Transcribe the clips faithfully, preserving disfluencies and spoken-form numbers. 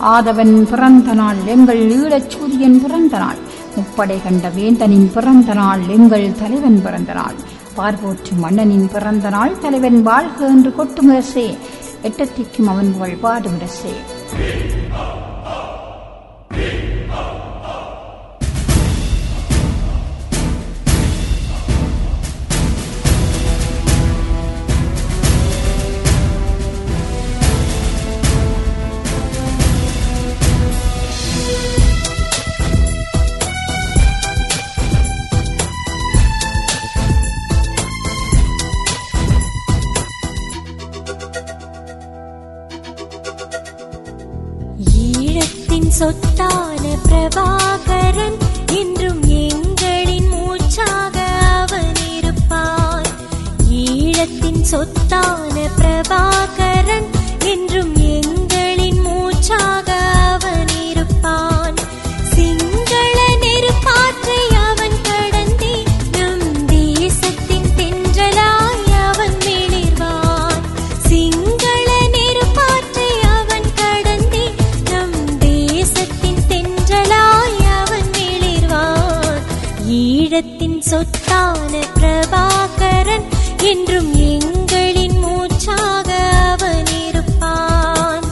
ஆதவன் பிறந்த நாள் எங்கள் ஈழச் சூரியன் பிறந்த நாள். முப்படை கண்ட வேந்தனின் பிறந்த நாள் எங்கள் தலைவன் பிறந்த நாள். பார்போற்று மன்னனின் பிறந்த நாள் தலைவன் வாழ்க என்று கொட்டுமுரசே. எட்டத்திற்கும் அவன் புகழ் பாடுமுரசே. சொத்தான பிரபாகரன் என்றும் எங்களின் மூச்சாக அவன் இருப்பான். ஈழத்தின் சொத்தான பிரபாகரன் என்றும் எங்களின் மூச்சாக அவன் இருப்பான். சிங்கள நெருப்பாற்றை அவன் கடந்தே நம் தேசத்தின் தென்றலாய் அவன் மிளிர்வான். சிங்கள நெருப்பாற்றை அவன் கடந்தே நம் தேசத்தின் தென்றலாய் அவன் மிளிர்வான். ஈழத்தின் சொத்தான பிரபாகரன் என்றும் எங்களின் மூச்சாக அவன் இருப்பான்.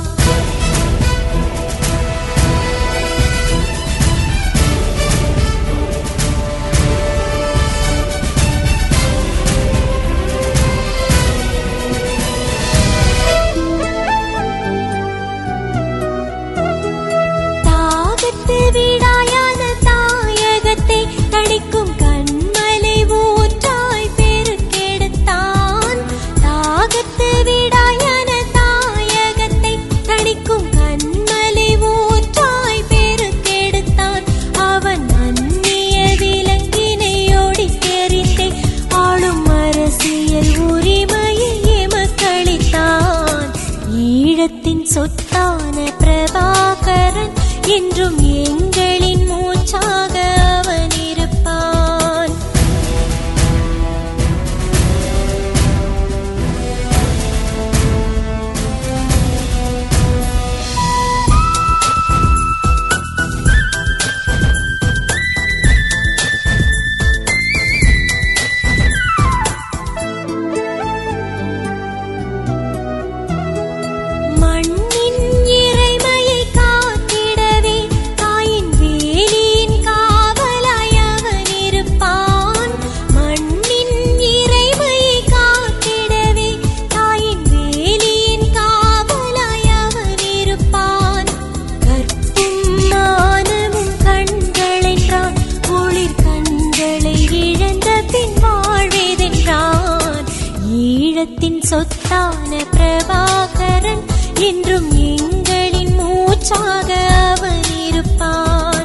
தாகத்து வீடாயான தாயகத்தை தணிக்கும் கண்மலை ஊற்றாய் பெருக்கெடுத்தான். தாகத்து வீடாயான தாயகத்தை தணிக்கும் கண்மலை ஊற்றாய் பெருக்கெடுத்தான். அவன் அந்நிய விலங்கினை ஓடித்தெறிந்தே ஆளும் அரசியல் உரிமையை எமக்களித்தான். ஈழத்தின் சொத்தான பிரபாகரன் என்றும் எங்களின் மூச்சாக அவன் இருப்பான். மண்ணின் இறைமையை காத்திடவே தாயின் வேலியின் காவலாய் அவன் இருப்பான். மண்ணின் இறைமையை காத்திடவே தாயின் வேலியின் காவலாய் அவன் இருப்பான். கற்பும் மானமும் கண்களென்றான் ஒளிர் கண்களை இழந்த பின் வாழ்வேதென்றான். ஈழத்தின் சொத்தான பிரபாகரன் என்றும் எங்களின் மூச்சாக அவன் இருப்பான்.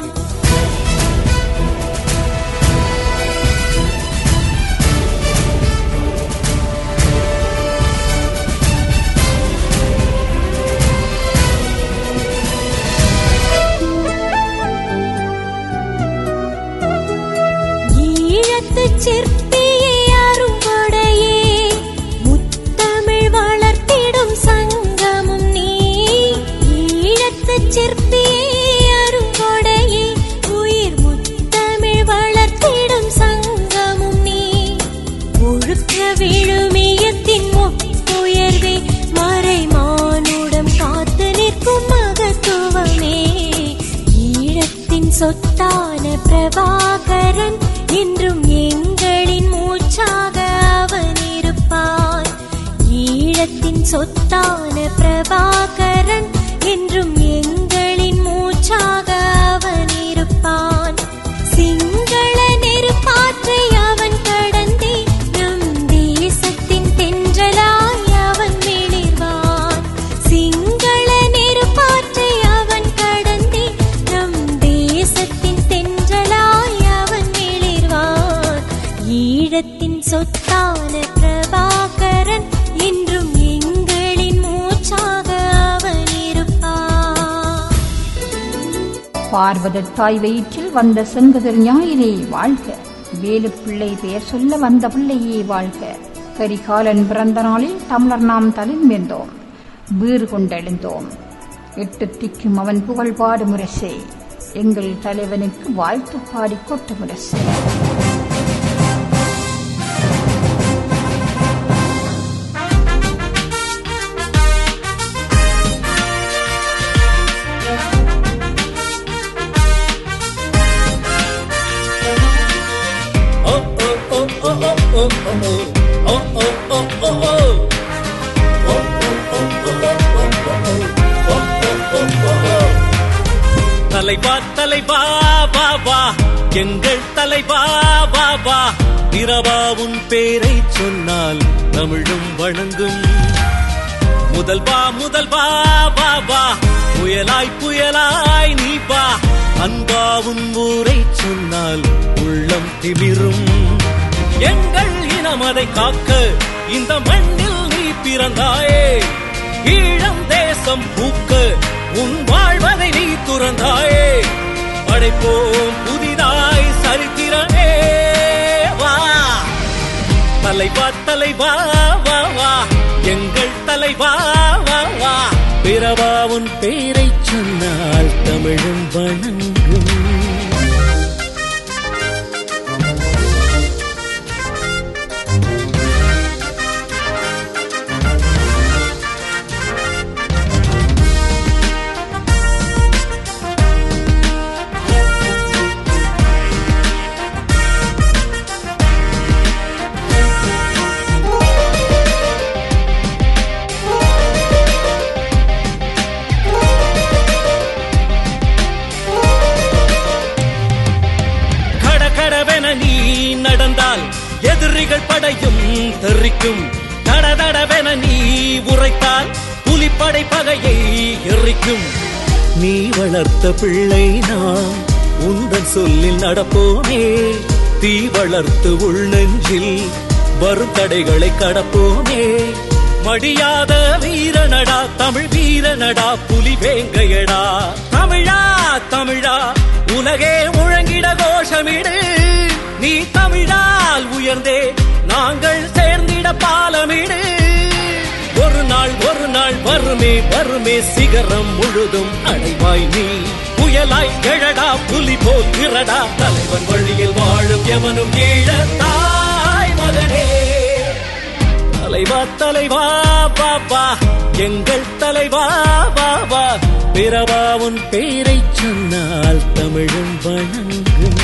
ஈழத்துச் சிற்பியே அருங்கொடையே முத்தமிழ் வளர்த்திடும் சங்கமும் நீ. ஈழத்துச் சிற்பியே அருங்கொடையே உயிர் முத்தமிழ் வளர்த்திடும் சங்கமும் நீ. ஒழுக்க விழுமியத்தின் ஒப்புயர்வே மறைமானுடம் காத்து நிற்கும் மகத்துவமே. ஈழத்தின் சொத்தான பிரபாகரன் என்றும் எங்களின் மூச்சாக அவன் இருப்பான். ஈழத்தின் சொத்தான பிரபாகரன் என்றும் எங்களின் மூச்சாக அவன் இருப்பான். சிங்கள நெருப்பாற்றை அவன் கடந்தே நம் தேசத்தின் தென்றலாய் அவன் மிளிர்வான். சிங்கள நெருப்பாற்றை அவன் கடந்தே நம் தேசத்தின் தென்றலாய் அவன் மிளிர்வான். ஈழத்தின் சொத்தான பிரபாகரன் என்றும் எங்களின் மூச்சாக அவன் இருப்பான். பார்வத தாய் வயிற்றில் வந்த செங்கதிர் ஞாயிறே வாழ்க. வேலு பிள்ளை பெயர் சொல்ல வந்த பிள்ளையே வாழ்க. கரிகாலன் பிறந்த நாளில் தமிழர் நாம் தலைநிமிர்ந்தோம், வீறு கொண்டெழுந்தோம். எட்டு திக்கும் அவன் புகழ் பாடு முரசே, எங்கள் தலைவனுக்கு வாழ்த்து பாடி கொட்ட முரசே. தலைவா தலைவா வா வா, எங்கள் தலைவா வா வா, பிரபாவுன் பேரை சொன்னால் தமிழும் வணங்கும். முதல்வா முதல்வா வா வா, புயலாய் புயலாய் நீ வா, அன்பாவுன் ஊரை சொன்னால் உள்ளம் திமிரும். எங்கள் இனமதை காக்க இந்த மண்ணில் நீ பிறந்தாயே, ஈழம் தேசம் பூக்க உன் வாழ்வதை நீ துறந்தாயே. படைப்போம் புதிதாய் சரித்திரமே வா. தலைவா தலைவா வா வா, எங்கள் தலைவா வா வா, பிரபாவுன் பேரை சொன்னால் தமிழும் வணங்கும். நடந்தால் எதிரிகள் படையும் தெரிக்கும், தடதடவென நீ உரைத்தால் புலிப்படை பகையை எரிக்கும். நீ வளர்த்த பிள்ளை நாம் உந்தன் சொல்லில் நடப்போமே, தீ வளர்த்து உள் நெஞ்சில் வரும் தடைகளை கடப்போமே. மடியாத வீரனடா தமிழ் வீரனடா, புலி வேங்கையடா தமிழா தமிழா, உலகே முழங்கிட கோஷமிடு. நீ தமிழால் உயர்ந்தே நாங்கள் சேர்ந்திட பாலமிடு. ஒரு நாள் ஒரு நாள் வருமே வருமே, சிகரம் முழுதும் அடைவாய் நீ. புயலாய் எழடா புலி போல் திரடா, தலைவன் வழியில் வாழும் எவனும் ஈழ தாய் மகனே. தலைவா தலைவா வா வா, எங்கள் தலைவா வா வா, பிரபாவுன் பேரை சொன்னால் தமிழும் வணங்கும்.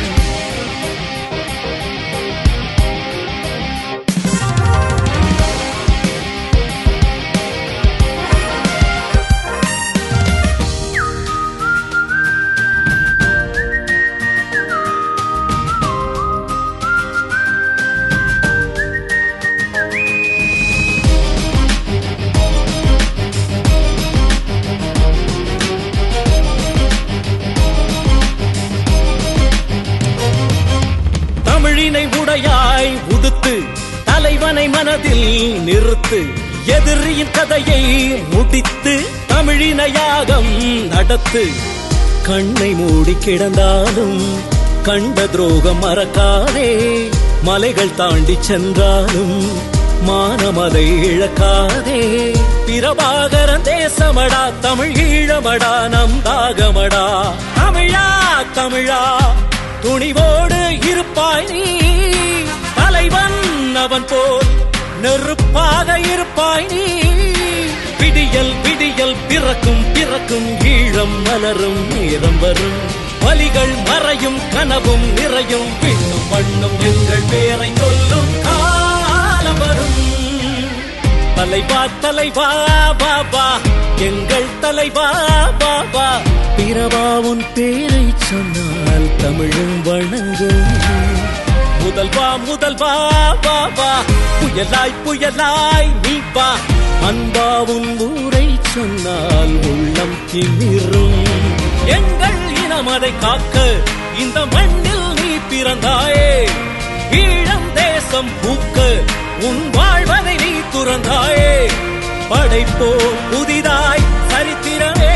உடையாய் உடுத்து தலைவனை மனதில் நிறுத்து, எதிரியின் கதையை முடித்து தமிழின யாகம் நடத்து. கண்ணை மூடி கிடந்தாலும் கண்ட துரோகம் மறக்காதே, மலைகள் தாண்டி சென்றாலும் மானமதை இழக்காதே. பிரபாகரன் தேசமடா தமிழ் ஈழமடா நம் தாகமடா. தமிழா தமிழா துணிவோடு இருப்பாய் நீ, தலைவன் அவன் போல் நெருப்பாக இருப்பாய் நீ. விடியல் விடியல் பிறக்கும் பிறக்கும், ஈழம் மலரும் நேரம் வரும். வலிகள் மறையும் கனவும் நிறையும், பின்னும் பண்ணும் எங்கள் பேரை சொல்லும் காலம் வரும். தலைவா தலைவா வா வா, எங்கள் தலைவா வா வா, பிரபாவுன் பேரை சொன்னால் தமிழும் வணங்கும். முதல்வா முதல்வா வா வா, புயலாய் புயலாய் நீ வா, அன்பாவும் ஊரை சொன்னால் உள்ளம் திமிரும். எங்கள் இனமதை காக்க இந்த மண்ணில் நீ பிறந்தாயே, ஈழம் தேசம் பூக்க உன் வாழ்வதை நீ துறந்தாயே. படைப்போ புதிதாய் சரித்திரமே.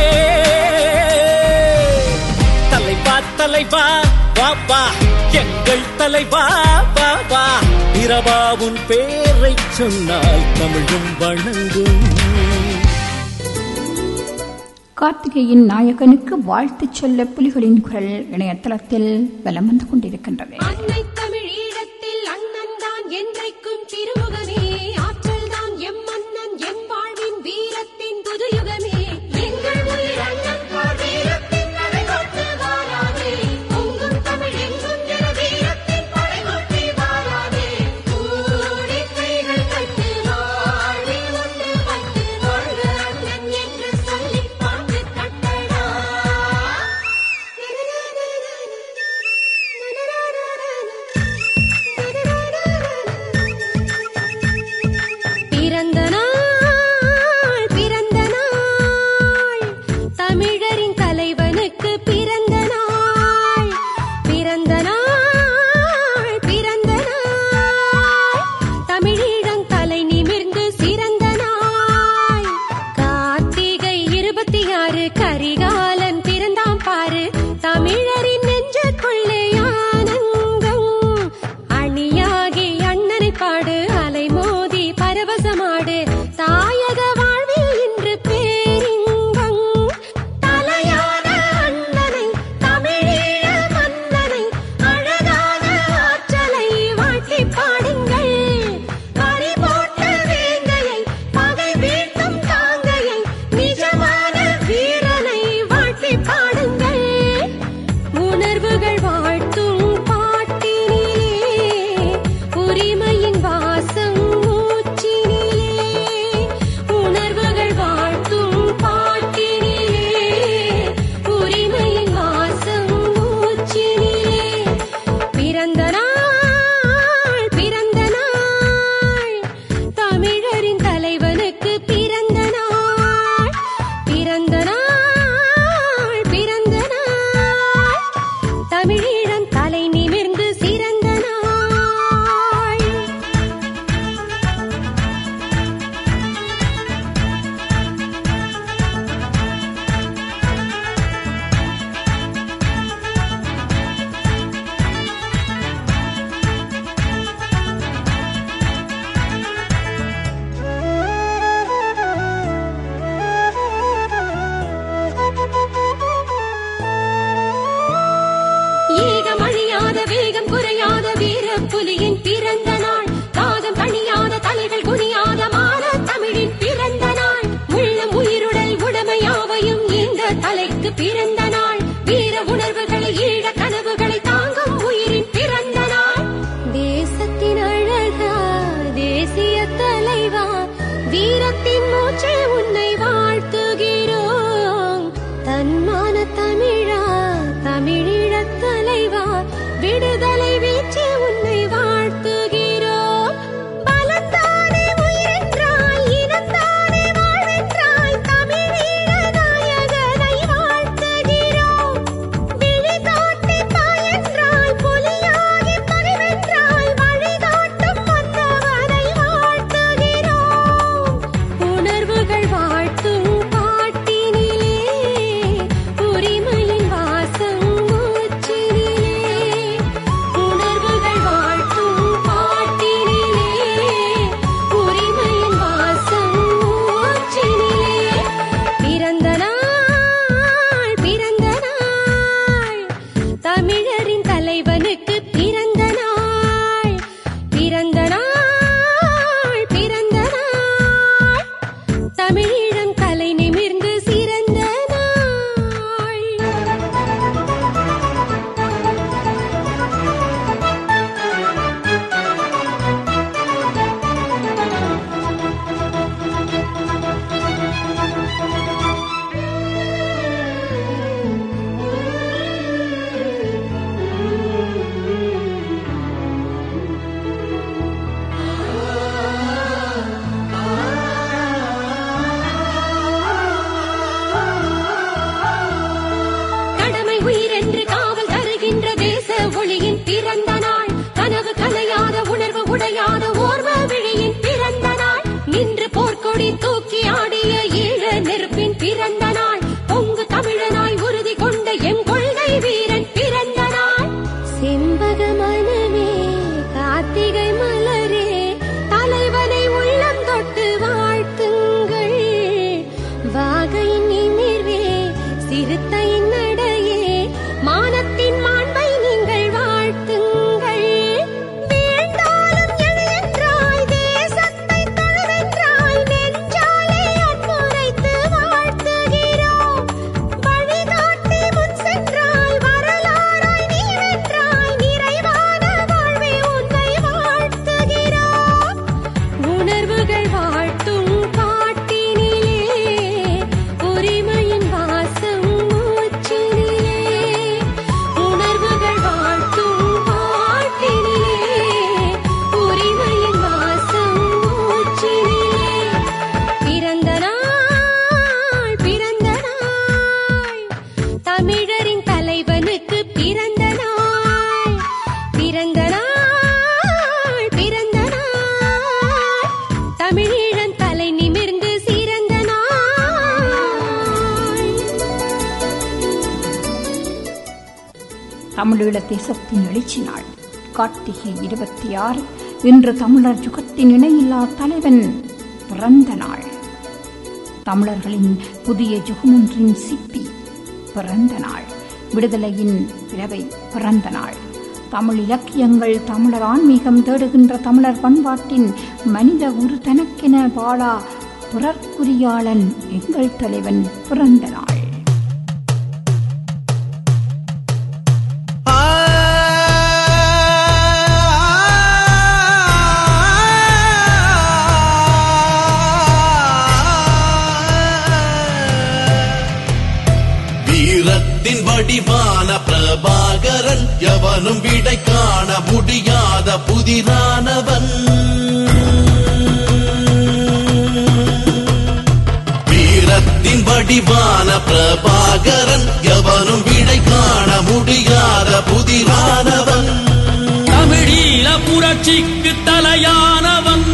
தலைவா தலைவா வா வா, எங்கள் தலைவா வா வா, பிரபாவுன் பேரை சொன்னால் தமிழும் வணங்கும். கார்த்திகையின் நாயகனுக்கு வாழ்த்து சொல்ல புலிகளின் குரல் இணையதளத்தில் வலம் வந்து கொண்டிருக்கின்றது. அன்னை தமிழ் ஈழத்தில் அண்ணன் தான் என்றைக்கும் திருமுகமே, ஆற்றல் தான் எம் மன்னன் எம் வாழ்வின் வீரத்தின் புதுயுகமே. எங்கள் உயிர் அண்ணன் போல் வீரத்தின் நடைபோட்டு வாராதே, பொங்கும் தமிழ் எங்கும் என வீரத்தின் படைகொட்டி வாராதே. கூடி கைகள் கட்டு வாழ்வில் உண்டு பட்டு வாழ்க அண்ணன் என்று சொல்லி பாட்டு கட்டடா. பிறந்த நாள் பிறந்த நாள் தமிழரின் தலைவனுக்கு பிறந்த நாள். பிறந்த நாள் பிறந்த நாள் தமிழீழம் தலை நிமிர்ந்து சிறந்த நாள். கார்த்திகை இருபத்தி ஆறு கரிகாலன் பிறந்தாம் பாரு, தமிழரின் நெஞ்சுக்குள்ளே ஆனந்தம். அணியாகி அண்ணனை பாடு, அலைமோதி பரவசமாடு, தாயக வாழ்வில் இன்று பேரின்பம். தலையான அண்ணனை தமிழீழ மன்னனை, அழகான ஆற்றலை வாழ்த்தி பாடுங்கள். பறி போட்ட வேங்கையை, பகை வீழ்த்தும் தாங்கையை, நிஜமான வீரனை வாழ்த்தி பாடுங்கள். உணர்வுகள் வாழ்த்தும் பாட்டினிலே, உரிமையின் வாசம் மூச்சினிலே. உணர்வுகள் வாழ்த்தும் பாட்டினிலே, உரிமையின் வாசம் மூச்சினிலே. பிறந்த நாள் பிறந்த நாள் தமிழரின் தலைவனுக்கு பிறந்த நாள். பிறந்த நாள் பிறந்த நாள் தமிழீழம் தலை நிமிர்ந்து சிறந்த நாள். ஈகம் அழியாத வேகம் குறையாத வீர புலியின் பிறந்த நாள். காகம் தணியாத தலைகள் குனியாத மான தமிழின் பிறந்த நாள். உள்ளம் உயிருடல் உடமையாவையும் இந்த தலைக்கு பிறந்த நாள். வீர உணர்வுகளை ஈழ கனவுகளை தாங்கும் உயிரின் பிறந்த நாள். தேசத்தின் அழகா தேசிய தலைவா, வீரத்தின் மூச்சே உன்னை வாழ்த்துகிறோம். தன்மான தமிழா தமிழீழத் தலைவா, விடுதலை வீச்சே உன்னை வாழ்த்துகிறோம். பலத்தானே உயிரென்றாய், இனத்தானே வாழ்வென்றாய், தமிழீழ நாயகனை வாழ்த்துகிறோம். விழி காட்டி பாயென்றாய், புலியாகி பரிவென்றாய், வழிகாட்டும் மன்னவனை வாழ்த்துகிறோம். உணர்வுகள் வாழ்த்தும் பாட்டினிலே, உரிமையின் வாசம் மூச்சினிலே. உணர்வுகள் வாழ்த்தும் பாட்டினிலே, உரிமையின் வாசம் மூச்சினிலே. பிறந்த நாள் பிறந்த நாள் தமிழரின் தலைவனுக்கு பிறந்த நாள். பிறந்த நாள் பிறந்த நாள் தமிழீழம் தலை நிமிர்ந்து சிறந்த நாள். கடமை உயிரென்று காவல் தருகின்ற தேச ஒளியின் பிறந்த நாள். கனவு கலையாத உணர்வு உடையாத ஓர்வ விழியின் பிறந்த நாள். நின்று போர்க்கொடி தூக்கி ஆடிய ஈழ நெருப்பின் பிறந்த நாள். பொங்கு தமிழனாய் உறுதி கொண்ட எம் கொள்கை வீரன் பிறந்த நாள். செம்பக மனமே கார்த்திகை மலரே, தலைவனை உள்ளம் தொட்டு வாழ்த்துங்கள். வாகையின் நிமிர்வே சிறுத்தையின் நடையே மானத்தின் மாண்பை நீங்கள் வாழ்த்துங்கள். வீழ்ந்தாலும் எழுகின்றாய், தேசத்தை தொழுகின்றாய், நெஞ்சாலே அன்புரைத்து வாழ்த்துகிறோம். வழிகாட்டி முன் சென்றாய், வரலாறாய் நீ வென்றாய், நிறைவான வாழ்வே உன்னை வாழ்த்துகிறோம். உணர்வுகள் வாழ்த்தும் காட்டினிலே உரிமையின் வாசம் மூச்சினிலே. உணர்வுகள் வாழ்த்தும் காட்டினிலே உரிமையின் வாசம் மூச்சினிலே. பிறந்த நாள் பிறந்த நாள் தமிழரின் தலைவனுக்கு பிறந்த நாள். பிறந்த நாள் பிறந்த நாள் தமிழீழன் தலை நிமிர்ந்து சிறந்த நாள். தமிழீழ தேசத்தின் எழுச்சி நாள் கார்த்திகை இருபத்தி ஆறு. இன்று தமிழர் யுகத்தின் இணையில்லா தலைவன் பிறந்த நாள். தமிழர்களின் புதிய யுகமொன்றின் சிப்பி பிறந்த நாள். விடுதலையின் பிறவை பிறந்த நாள். தமிழ் இலக்கியங்கள் தமிழர் ஆன்மீகம் தேடுகின்ற தமிழர் பண்பாட்டின் மனித உரு தனக்கென வாழா பிறர்க்குரியாளன் எங்கள் தலைவன் பிறந்த நாள். வீரத்தின் வடிவான பிரபாகரன் எவனும் விடை காண முடியாத புதிரானவன். வீரத்தின் வடிவான பிரபாகரன் எவனும் விடை காண முடியாத புதிரானவன். தமிழீழ புரட்சிக்கு தலையானவன்.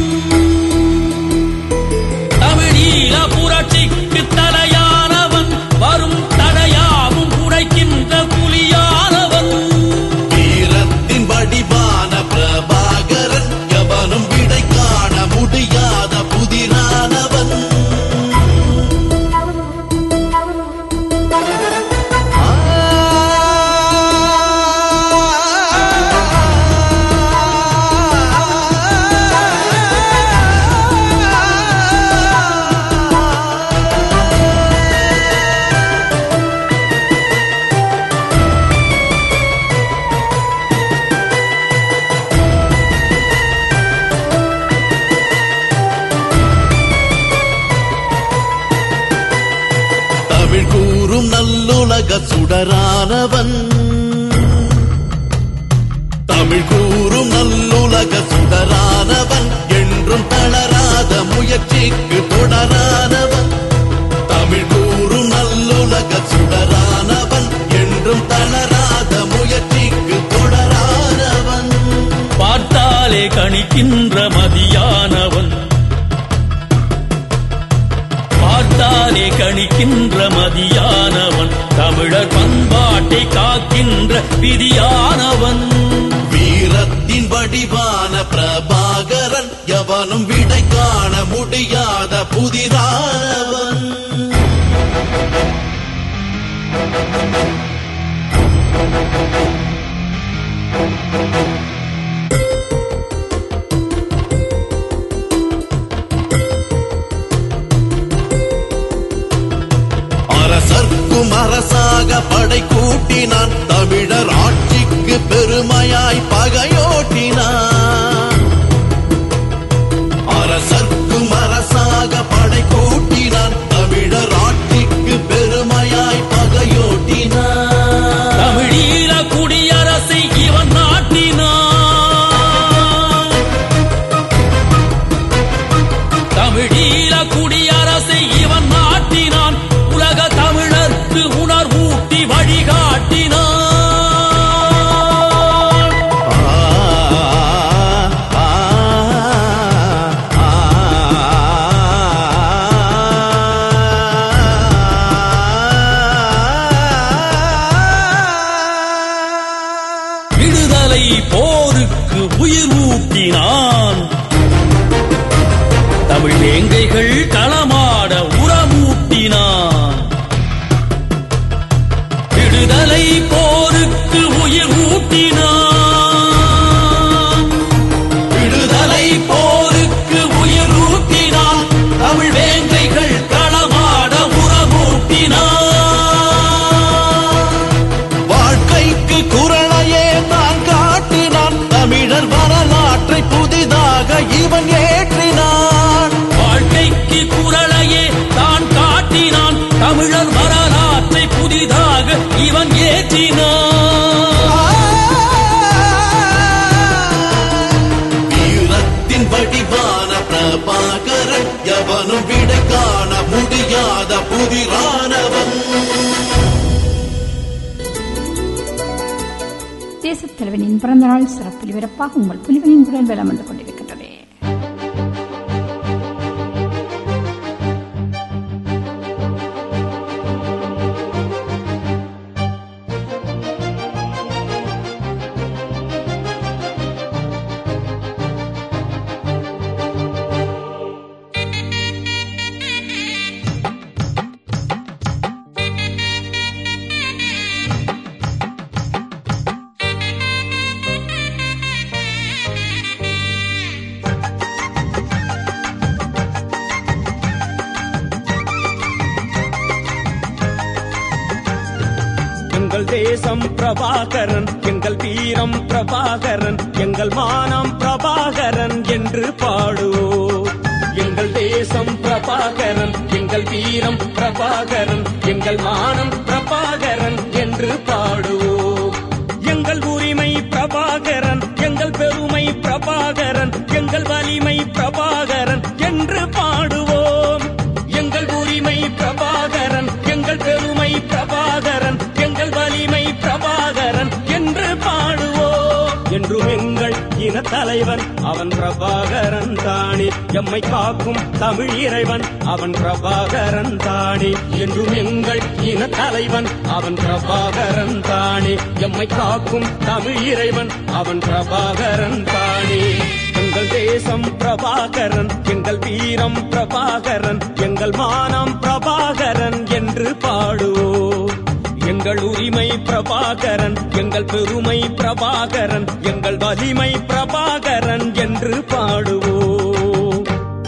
தமிழீழ புரட்சிக்கு தலையானவன். வரும் தடையாவும் உடைக்கின்ற புலியானவன். வீரத்தின் வடிவான பிரபாகரன் எவனும் விடை காண முடியாத புதிரானவன். தமிழ் கூறும் நல்லுலக சுடரானவன். தமிழ் கூறும் நல்லுலக சுடரானவன். என்றும் தளராத முயற்சிக்கு தொடரானவன். தமிழ் கூறும் நல்லுலக சுடரானவன். என்றும் தளராத முயற்சிக்கு தொடரானவன். பார்த்தாலே கணிக்கின்ற மதியானவன். பார்த்தாலே கணிக்கின்ற மதியானவன். தமிழர் பண்பாட்டை காக்கின்ற விதியானவன். வீரத்தின் வடிவான பிரபாகரன் எவனும் விடை காண முடியாத புதிரானவன். அரசர்க்கும் அரசாக படை கூட்டினான். தமிழர் ஆட்சிக்கு பெருமையாய் பகையோட்டினான். அரசர்க்கும் அரசாக படை கூட்டினான். தமிழர் ஆட்சிக்கு பெருமையாய் பகையோட்டினான். தமிழீழ குடியரசை இவன் நாட்டினான். தமிழீழ குடியரசை இவன் நாட்டினான். உலக தமிழர்க்கு உணர்வூட்டி வழிகாட்டினான். ஆ தமிழர் வரலாற்றை புதிதாக இவன் ஏற்றினான். வீரத்தின் வடிவான பிரபாகரன் எவனும் விடை காண முடியாத புதிரானவன். தேசத் தலைவனின் பிறந்தநாள் சிறப்பு ஒலிபரப்பாக உங்கள் புலிகளின் குரல் வலம் வந்து கொண்டிருக்கின்றது. எங்கள் தேசம் பிரபாகரன், எங்கள் வீரம் பிரபாகரன், எங்கள் மானம் பிரபாகரன் என்று பாடுவோம். எங்கள் தேசம் பிரபாகரன், எங்கள் வீரம் பிரபாகரன், எங்கள் மானம் பிரபாகரன் என்று பாடுவோம். எங்கள் உரிமை பிரபாகரன், எங்கள் பெருமை பிரபாகரன், எங்கள் வலிமை பிரபாகரன் என்று பாடுவோம். எங்கள் உரிமை பிரபாகரன், எங்கள் பெருமை பிரபாகரன், எங்கள் வலிமை பிரபாகரன் என்று பாடுவோம். என்றும் எங்கள் இன தலைவன் அவன் பிரபாகரன் தானே, எம்மை காக்கும் தமிழ் இறைவன் அவன் பிரபாகரன் தானே. என்றும் எங்கள் இன தலைவன் அவன் பிரபாகரன் தானே, எம்மை காக்கும் தமிழ் இறைவன் அவன் பிரபாகரன் தானே. எங்கள் தேசம் பிரபாகரன், எங்கள் வீரம் பிரபாகரன், எங்கள் மானம் பிரபாகரன் என்று பாடுவோம். எங்கள் உரிமை பிரபாகரன், எங்கள் பெருமை பிரபாகரன், எங்கள் வலிமை பிரபாகரன் என்று பாடுவோம்.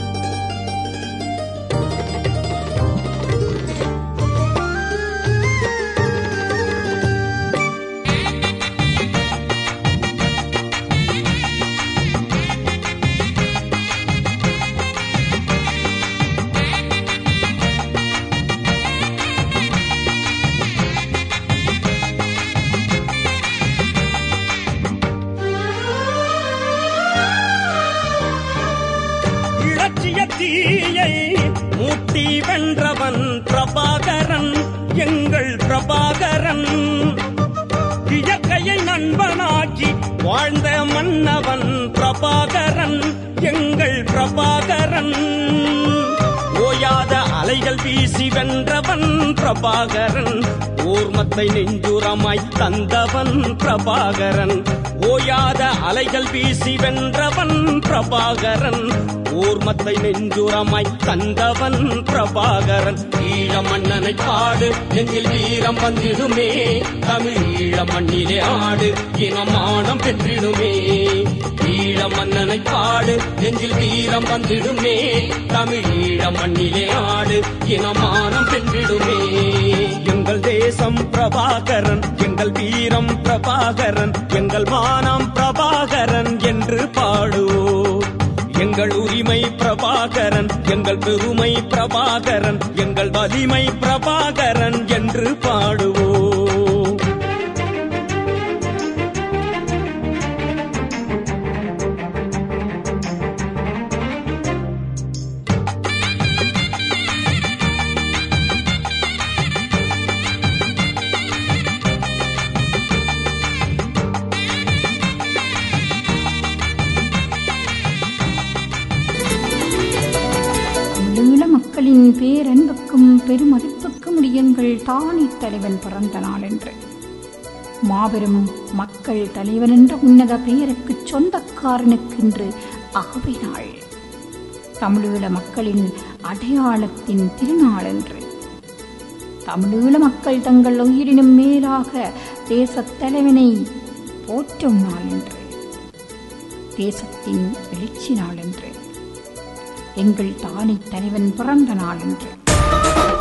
தீயை மூட்டி வென்றவன் பிரபாகரன், எங்கள் பிரபாகரன். இயற்கையை நண்பனாக்கி வாழ்ந்த மன்னவன் பிரபாகரன், எங்கள் பிரபாகரன். ஓயாத அலைகள் வீசி வென்றவன் பிரபாகரன், ஓர்மத்தை நெஞ்சுரமாய் தந்தவன் பிரபாகரன். ஓயாத அலைகள் வீசி வென்றவன் பிரபாகரன், ஓர்மத்தை நெஞ்சுரமாய் தந்தவன் பிரபாகரன். ஈழ மன்னனை பாடு நெஞ்சில் வீரம் வந்திடுமே, தமிழ் ஈழ மண்ணிலே ஆடு இனமானம் பெற்றிடுமே. ஈழ மன்னனை பாடு நெஞ்சில் வீரம் வந்திடுமே, தமிழ் ஈழ மண்ணிலே ஆடு இனமானம் பெற்றிடுமே. எங்கள் தேசம் பிரபாகரன், எங்கள் வீரம் பிரபாகரன், எங்கள் மானம் பிரபாகரன் என்று பாடுவோம். எங்கள் உரிமை பிரபாகரன், எங்கள் பெருமை பிரபாகரன், எங்கள் வலிமை பிரபாகரன் என்று பாடுவோம். மக்களின் பேரன்புக்கும் பெருமதிப்புக்கும் எங்கள் தானி தலைவன் பிறந்த நாள் என்று மாபெரும் மக்கள் தலைவன் என்ற உன்னத பெயருக்கு சொந்தக்காரனுக்கென்று அகவை நாள், தமிழீழ மக்களின் அடையாளத்தின் திருநாள் என்று, தமிழீழ மக்கள் தங்கள் உயிரினும் மேலாக தேசத் தலைவனை போற்றும் நாள் என்று, தேசத்தின் எழுச்சி நாள் என்று, எங்கள் தானி தலைவன் பிறந்த நாள் என்று